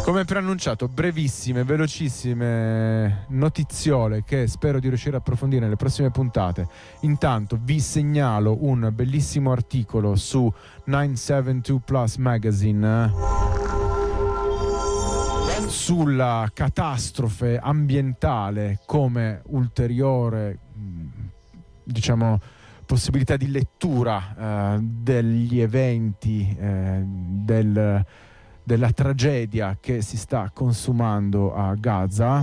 Come preannunciato, brevissime, velocissime notiziole che spero di riuscire a approfondire nelle prossime puntate. Intanto vi segnalo un bellissimo articolo su 972 Plus Magazine sulla catastrofe ambientale come ulteriore, diciamo, possibilità di lettura degli eventi della tragedia che si sta consumando a Gaza.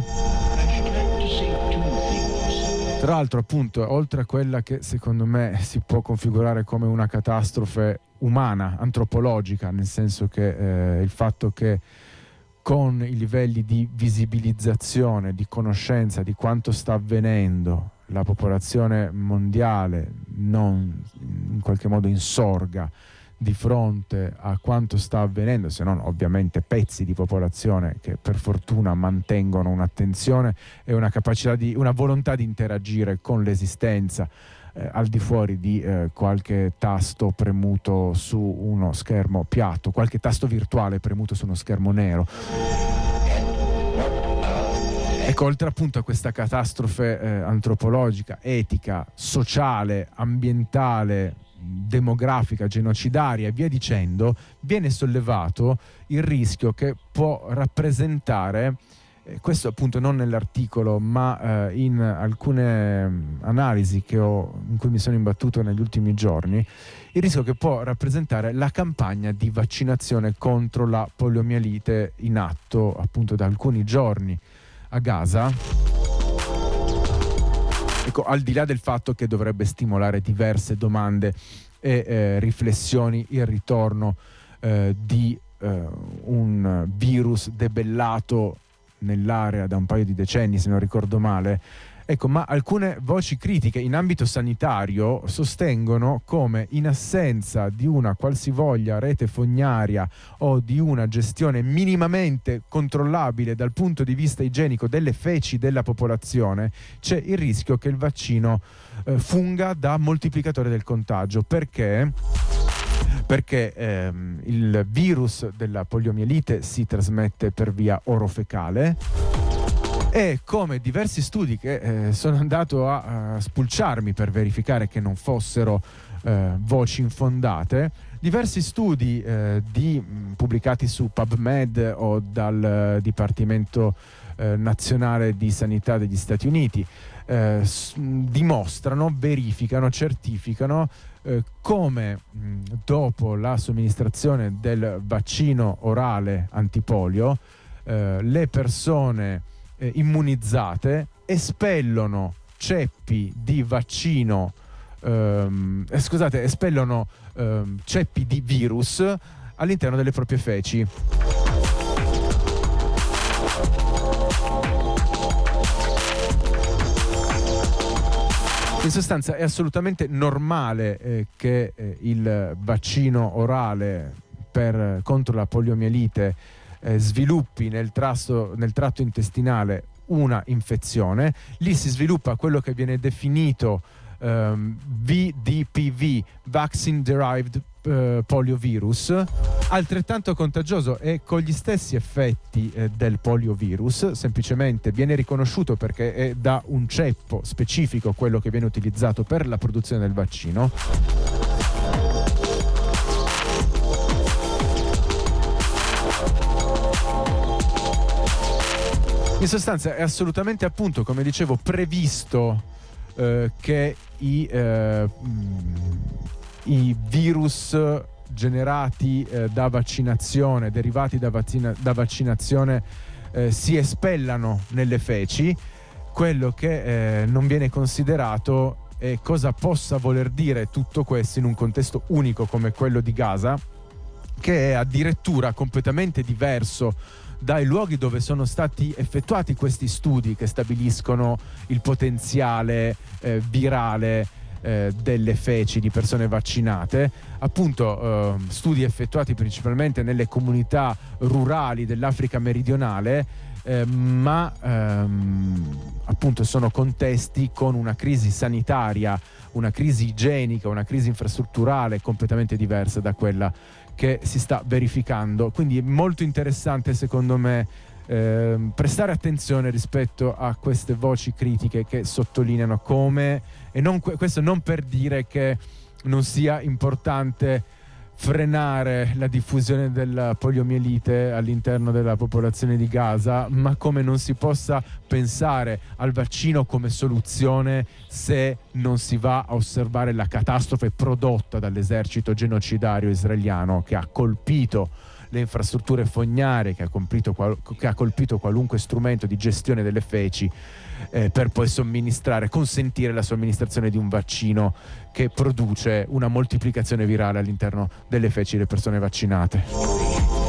Tra l'altro, appunto, oltre a quella che secondo me si può configurare come una catastrofe umana, antropologica, nel senso che il fatto che con i livelli di visibilizzazione, di conoscenza di quanto sta avvenendo, la popolazione mondiale non in qualche modo insorga di fronte a quanto sta avvenendo, se non ovviamente pezzi di popolazione che per fortuna mantengono un'attenzione e una capacità una volontà di interagire con l'esistenza al di fuori di qualche tasto premuto su uno schermo piatto, qualche tasto virtuale premuto su uno schermo nero. Ecco, oltre appunto a questa catastrofe antropologica, etica, sociale, ambientale, demografica, genocidaria e via dicendo, viene sollevato il rischio che può rappresentare, questo appunto non nell'articolo ma in alcune analisi in cui mi sono imbattuto negli ultimi giorni, il rischio che può rappresentare la campagna di vaccinazione contro la poliomielite in atto appunto da alcuni giorni a Gaza. Ecco, al di là del fatto che dovrebbe stimolare diverse domande e riflessioni il ritorno di un virus debellato nell'area da un paio di decenni, se non ricordo male. Ecco, ma alcune voci critiche in ambito sanitario sostengono come in assenza di una qualsivoglia rete fognaria o di una gestione minimamente controllabile dal punto di vista igienico delle feci della popolazione, c'è il rischio che il vaccino funga da moltiplicatore del contagio. Perché il virus della poliomielite si trasmette per via orofecale e come diversi studi che sono andato a spulciarmi per verificare che non fossero voci infondate, diversi studi pubblicati su PubMed o dal Dipartimento Nazionale di Sanità degli Stati Uniti dimostrano, verificano, certificano come dopo la somministrazione del vaccino orale antipolio le persone immunizzate espellono ceppi di vaccino espellono ceppi di virus all'interno delle proprie feci. In sostanza è assolutamente normale che il vaccino orale contro la poliomielite sviluppi nel tratto intestinale una infezione. Lì si sviluppa quello che viene definito VDPV, Vaccine Derived Poliovirus, altrettanto contagioso e con gli stessi effetti del poliovirus, semplicemente viene riconosciuto perché è da un ceppo specifico quello che viene utilizzato per la produzione del vaccino. In sostanza è assolutamente, appunto, come dicevo, previsto che i virus generati da vaccinazione, derivati da vaccinazione, si espellano nelle feci. Quello che non viene considerato è cosa possa voler dire tutto questo in un contesto unico come quello di Gaza, che è addirittura completamente diverso dai luoghi dove sono stati effettuati questi studi che stabiliscono il potenziale virale delle feci di persone vaccinate. Appunto studi effettuati principalmente nelle comunità rurali dell'Africa meridionale ma appunto sono contesti con una crisi sanitaria, una crisi igienica, una crisi infrastrutturale completamente diversa da quella che si sta verificando. Quindi è molto interessante, secondo me, prestare attenzione rispetto a queste voci critiche che sottolineano come, e questo non per dire che non sia importante frenare la diffusione della poliomielite all'interno della popolazione di Gaza, ma come non si possa pensare al vaccino come soluzione se non si va a osservare la catastrofe prodotta dall'esercito genocidario israeliano, che ha colpito le infrastrutture fognarie, che ha colpito qualunque strumento di gestione delle feci, per poi consentire la somministrazione di un vaccino che produce una moltiplicazione virale all'interno delle feci delle persone vaccinate.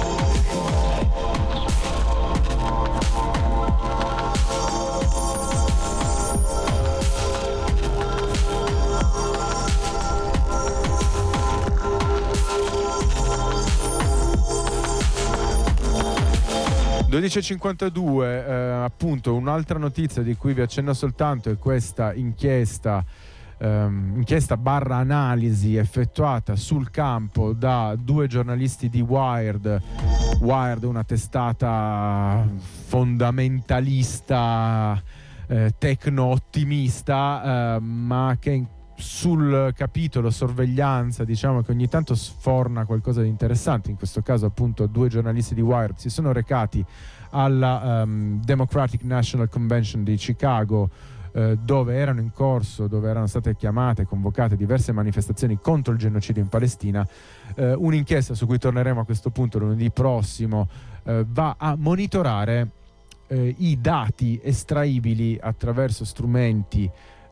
12.52, appunto un'altra notizia di cui vi accenno soltanto è questa inchiesta barra analisi effettuata sul campo da 2 giornalisti di Wired, una testata fondamentalista, tecno-ottimista, ma che sul capitolo sorveglianza, diciamo che ogni tanto sforna qualcosa di interessante. In questo caso appunto 2 giornalisti di Wired si sono recati alla Democratic National Convention di Chicago, dove erano state chiamate e convocate diverse manifestazioni contro il genocidio in Palestina. Un'inchiesta su cui torneremo a questo punto lunedì prossimo va a monitorare i dati estraibili attraverso strumenti,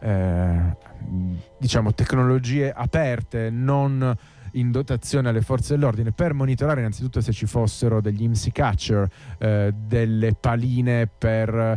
diciamo tecnologie aperte, non in dotazione alle forze dell'ordine, per monitorare innanzitutto se ci fossero degli IMSI catcher, delle paline per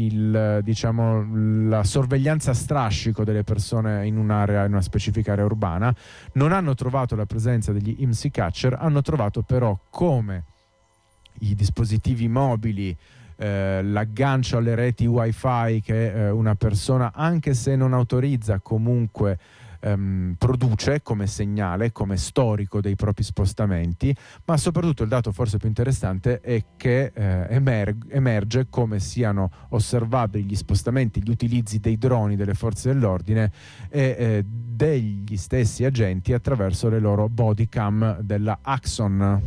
la sorveglianza a strascico delle persone in una specifica area urbana. Non hanno trovato la presenza degli IMSI catcher, hanno trovato però come i dispositivi mobili, l'aggancio alle reti wifi che una persona, anche se non autorizza, comunque produce come segnale, come storico dei propri spostamenti. Ma soprattutto il dato forse più interessante è che emerge come siano osservabili gli spostamenti, gli utilizzi dei droni delle forze dell'ordine e degli stessi agenti attraverso le loro body cam della Axon.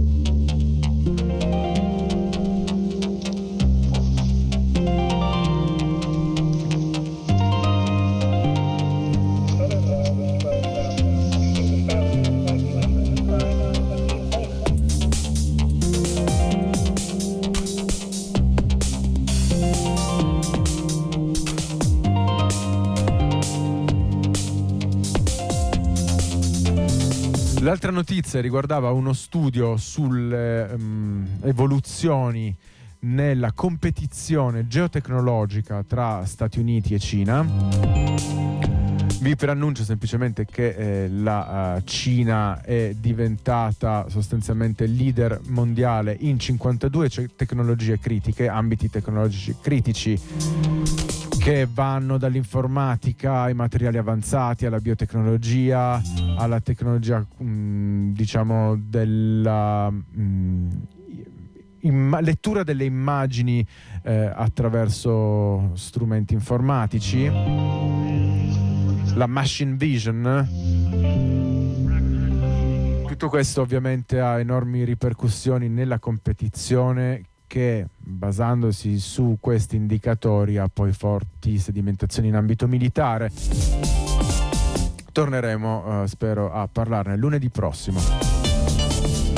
L'altra notizia riguardava uno studio sulle evoluzioni nella competizione geotecnologica tra Stati Uniti e Cina. Vi preannuncio semplicemente che la Cina è diventata sostanzialmente leader mondiale in 52 tecnologie critiche, ambiti tecnologici critici, che vanno dall'informatica ai materiali avanzati, alla biotecnologia, alla tecnologia diciamo della lettura delle immagini attraverso strumenti informatici, la machine vision. Tutto questo ovviamente ha enormi ripercussioni nella competizione, che basandosi su questi indicatori ha poi forti sedimentazioni in ambito militare. Torneremo, spero, a parlarne lunedì prossimo.